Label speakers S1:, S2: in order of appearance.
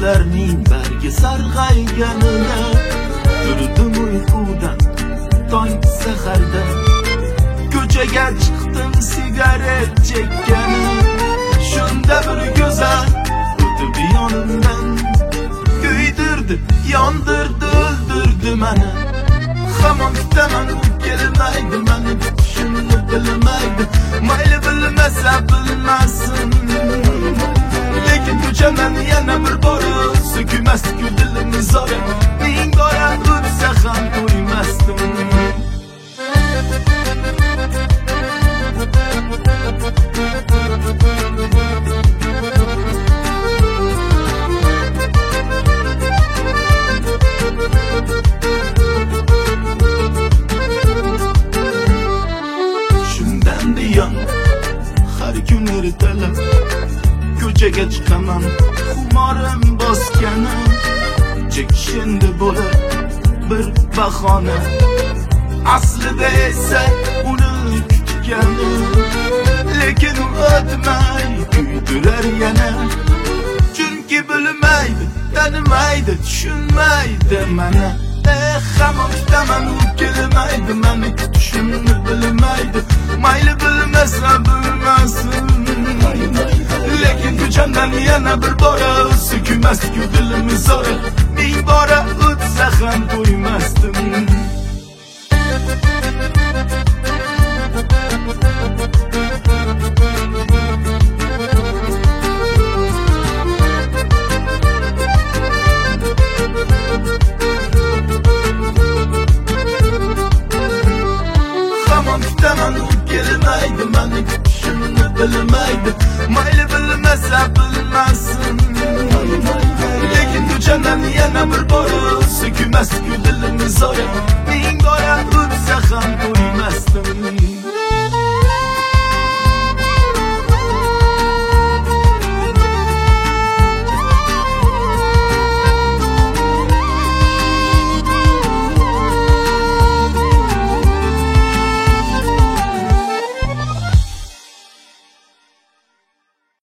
S1: gullarning bargi sarg'ayganida turdim uyqudan tong saharda, ko'chaga chiqdim sigaret chekkani. Shunda bir go'zal o'tib yonimdan, kuydirdi, yondirdi, o'ldirdi meni. Hamon kutaman, u kelmaydi, meni tushimni bilmaydi. Mayli bilmasa bilmasin, lekin ko'chaman yana bir bora, sökülmas-ku dilim zora. Ming bora o'tsa ham to'ymasdim. Shundan buyon har kun ertalab ko'chaga chiqaman, xumorim bosgani. Chekishindi bo'lar bir bahona, aslida esa uni kutgani. Lekin u o'tmay kuydirar yana, chunki bilmaydi, tanimaydi, tushunmaydi meni. Hamon kutaman, u kelmaydi, meni kutishimni bilmaydi. Mayli bilmasa bilmasin, lekin ko'chamdan yana bir bora, sökülmas-ku dilim zora. Ming bora o'tsa ham to'ymasdim. Hamon kutaman, u kelmaydi, meni kutishimni bilmaydi. Mayli bilmasa bilmasin, lekin ko'chamdan yana bir bora, sökülmas-ku dilim zora. Ming bora o'tsa ham to'ymasdim.